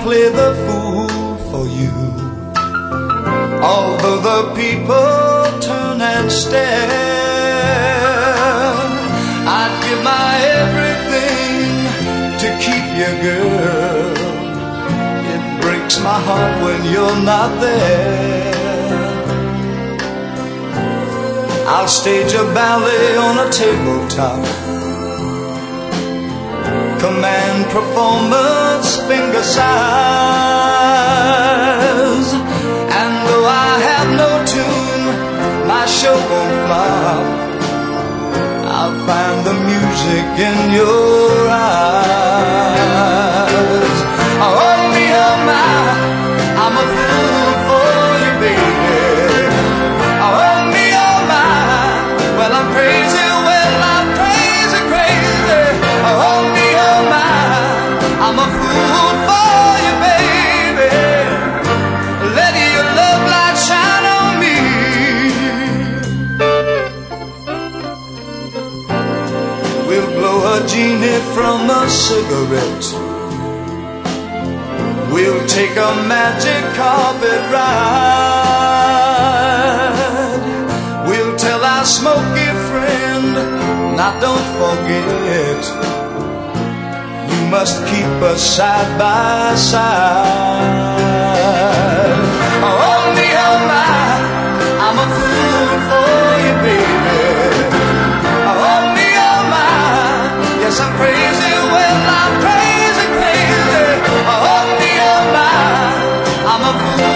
play the fool for you. Although the people turn and stare, I'd give my everything to keep you, girl. It breaks my heart when you're not there. I'll stage a ballet on a tabletop, command performance finger size. And though I have no tune, my show won't flop. I'll find the music in your eyes. Oh me, oh my, I'm a fool for you, baby. Oh me, oh my, well I'm crazy, well I'm crazy, crazy. Oh me, oh my, I'm a fool for you, baby. Let your love light shine on me. We'll blow a genie from a cigarette. We'll take a magic carpet ride. We'll tell our smoky friend, now don't forget, you must keep us side by side. Oh me, oh my, I'm a fool for you, baby. Oh me, oh my, yes I'm crazy, well I'm crazy, crazy. Oh me, oh my, I'm a fool